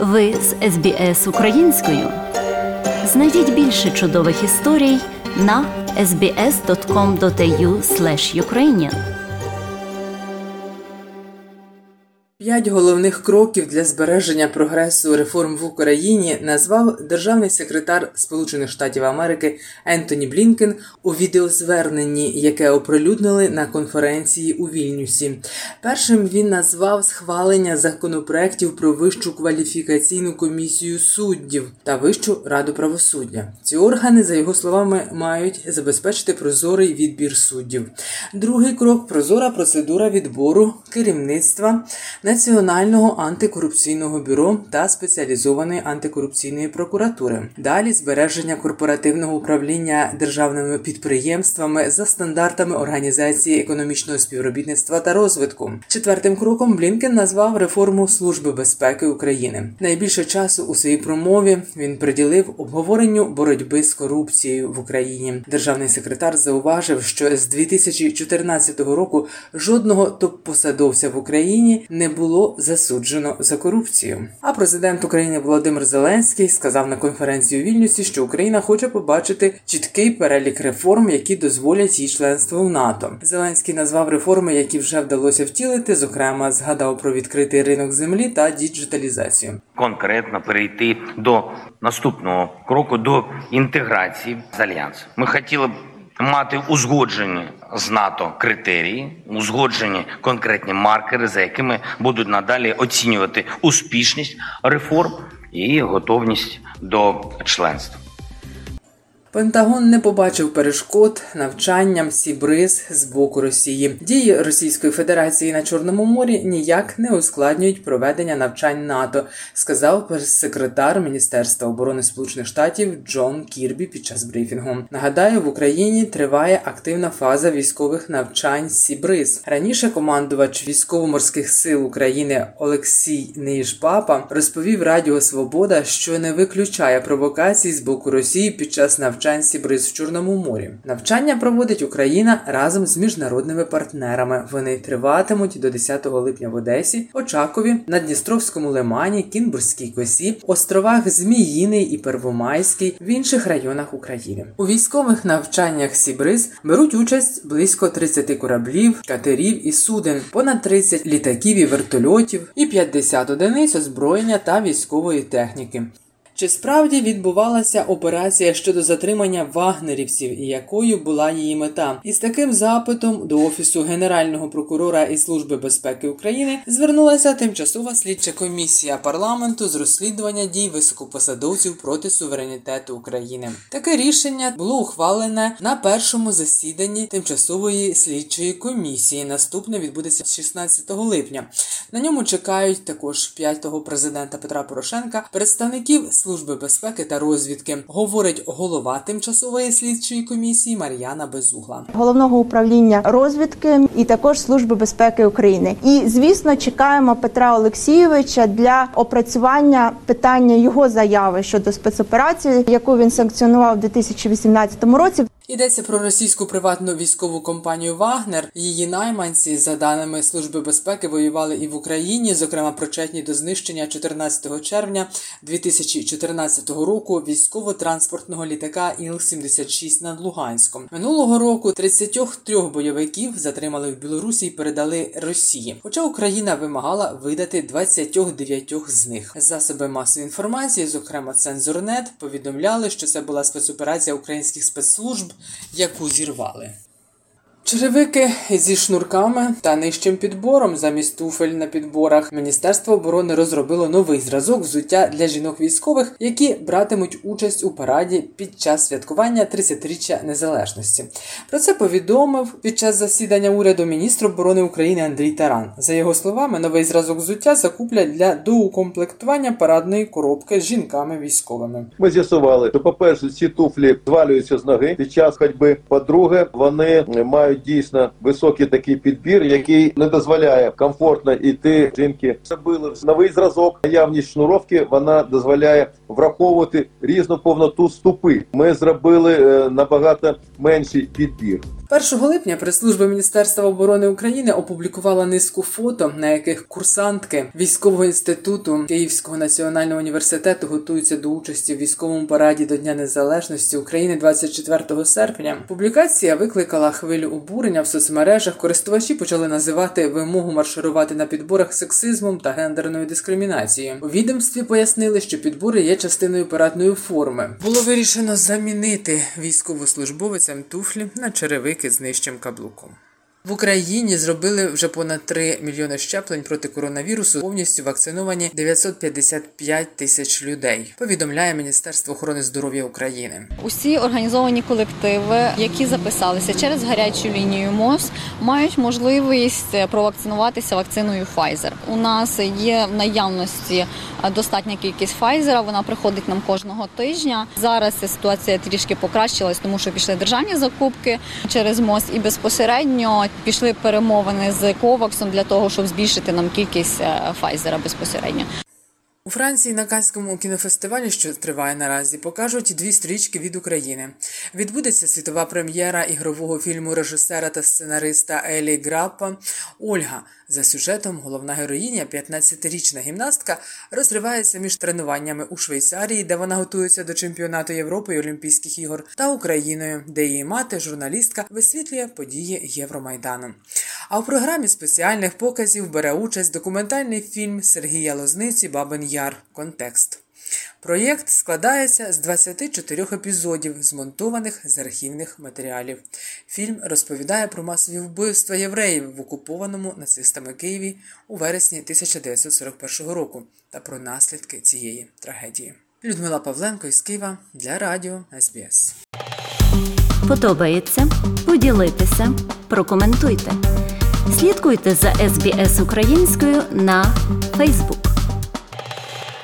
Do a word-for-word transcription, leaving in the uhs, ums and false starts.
Ви з ес бі ес українською. Знайдіть більше чудових історій на ес бі ес крапка ком крапка ей ю слеш юкрейніан. П'ять головних кроків для збереження прогресу реформ в Україні назвав державний секретар Сполучених Штатів Америки Ентоні Блінкен у відеозверненні, яке оприлюднили на конференції у Вільнюсі. Першим він назвав схвалення законопроєктів про Вищу кваліфікаційну комісію суддів та Вищу раду правосуддя. Ці органи, за його словами, мають забезпечити прозорий відбір суддів. Другий крок – прозора процедура відбору керівництва Національного антикорупційного бюро та Спеціалізованої антикорупційної прокуратури. Далі збереження корпоративного управління державними підприємствами за стандартами Організації економічного співробітництва та розвитку. Четвертим кроком Блінкен назвав реформу Служби безпеки України. Найбільше часу у своїй промові він приділив обговоренню боротьби з корупцією в Україні. Державний секретар зауважив, що з дві тисячі чотирнадцятого року жодного топ-посадовця в Україні не було було засуджено за корупцію. А президент України Володимир Зеленський сказав на конференції у Вільнюсі, що Україна хоче побачити чіткий перелік реформ, які дозволять їй членство в НАТО. Зеленський назвав реформи, які вже вдалося втілити, зокрема, згадав про відкритий ринок землі та діджиталізацію. Конкретно перейти до наступного кроку, до інтеграції з Альянсом. Ми хотіли б мати узгоджені з НАТО критерії, узгоджені конкретні маркери, за якими будуть надалі оцінювати успішність реформ і готовність до членства. Пентагон не побачив перешкод навчанням Сі Бриз з боку Росії. Дії Російської Федерації на Чорному морі ніяк не ускладнюють проведення навчань НАТО, сказав прес-секретар Міністерства оборони Сполучених Штатів Джон Кірбі під час брифінгу. Нагадаю, в Україні триває активна фаза військових навчань Сі Бриз. Раніше командувач військово-морських сил України Олексій Неїжпапа розповів Радіо Свобода, що не виключає провокацій з боку Росії під час навчань Сі Бриз в Чорному морі. Навчання проводить Україна разом з міжнародними партнерами. Вони триватимуть до десятого липня в Одесі, Очакові, на Дністровському лимані, Кінбурзькій косі, островах Зміїний і Первомайський, в інших районах України. У військових навчаннях Сі Бриз беруть участь близько тридцять кораблів, катерів і суден, понад тридцять літаків і вертольотів і п'ятдесят одиниць озброєння та військової техніки. Чи справді відбувалася операція щодо затримання вагнерівців і якою була її мета? Із таким запитом до Офісу Генерального прокурора і Служби безпеки України звернулася Тимчасова слідча комісія парламенту з розслідування дій високопосадовців проти суверенітету України. Таке рішення було ухвалене на першому засіданні Тимчасової слідчої комісії. Наступне відбудеться шістнадцятого липня. На ньому чекають також п'ятого президента Петра Порошенка, представників Служби безпеки та розвідки, говорить голова Тимчасової слідчої комісії Мар'яна Безугла. Головного управління розвідки і також Служби безпеки України. І, звісно, чекаємо Петра Олексійовича для опрацювання питання його заяви щодо спецоперації, яку він санкціонував у дві тисячі вісімнадцятому році. Йдеться про російську приватну військову компанію «Вагнер». Її найманці, за даними Служби безпеки, воювали і в Україні, зокрема причетні до знищення чотирнадцятого червня дві тисячі чотирнадцятого року військово-транспортного літака Іл сімдесят шість над Луганськом. Минулого року тридцять три бойовиків затримали в Білорусі і передали Росії, хоча Україна вимагала видати двадцять дев'ять з них. Засоби масової інформації, зокрема Цензорнет, повідомляли, що це була спецоперація українських спецслужб, яку зірвали. Черевики зі шнурками та нижчим підбором замість туфель на підборах. Міністерство оборони розробило новий зразок взуття для жінок-військових, які братимуть участь у параді під час святкування тридцятиріччя незалежності. Про це повідомив під час засідання уряду міністр оборони України Андрій Таран. За його словами, новий зразок взуття закуплять для доукомплектування парадної коробки з жінками-військовими. Ми з'ясували, що, по-перше, ці туфлі звалюються з ноги під час ходьби. По-друге, вони мають дійсно високий такий підбір, який не дозволяє комфортно йти жінки. Зробили новий зразок. Наявність шнуровки, вона дозволяє враховувати різну повноту ступи. Ми зробили набагато менший підбір. першого липня прес-служба Міністерства оборони України опублікувала низку фото, на яких курсантки військового інституту Київського національного університету готуються до участі в військовому параді до Дня Незалежності України двадцять четвертого серпня. Публікація викликала хвилю обурення в соцмережах. Користувачі почали називати вимогу марширувати на підборах сексизмом та гендерною дискримінацією. У відомстві пояснили, що підбори є частиною парадної форми. Було вирішено замінити військовослужбовицям туфлі на черевики з нижчим каблуком. В Україні зробили вже понад три мільйони щеплень проти коронавірусу, повністю вакциновані дев'ятсот п'ятдесят п'ять тисяч людей, повідомляє Міністерство охорони здоров'я України. Усі організовані колективи, які записалися через гарячу лінію МОЗ, мають можливість провакцинуватися вакциною Pfizer. У нас є в наявності достатня кількість Pfizer, вона приходить нам кожного тижня. Зараз ця ситуація трішки покращилась, тому що пішли державні закупки через МОЗ і безпосередньо пішли перемовини з Коваксом для того, щоб збільшити нам кількість Pfizer безпосередньо. У Франції на Каннському кінофестивалі, що триває наразі, покажуть дві стрічки від України. Відбудеться світова прем'єра ігрового фільму режисера та сценариста Елі Граппа «Ольга». За сюжетом головна героїня, п'ятнадцятирічна гімнастка, розривається між тренуваннями у Швейцарії, де вона готується до чемпіонату Європи і Олімпійських ігор, та Україною, де її мати, журналістка, висвітлює події Євромайдану. А в програмі спеціальних показів бере участь документальний фільм Сергія Лозниці «Бабин Яр. Контекст». Проєкт складається з двадцяти чотирьох епізодів, змонтованих з архівних матеріалів. Фільм розповідає про масові вбивства євреїв в окупованому нацистами Києві у вересні тисяча дев'ятсот сорок першого року та про наслідки цієї трагедії. Людмила Павленко із Києва для радіо ес бі ес. Подобається? Поділіться, прокоментуйте. Слідкуйте за ес бі ес українською на Facebook.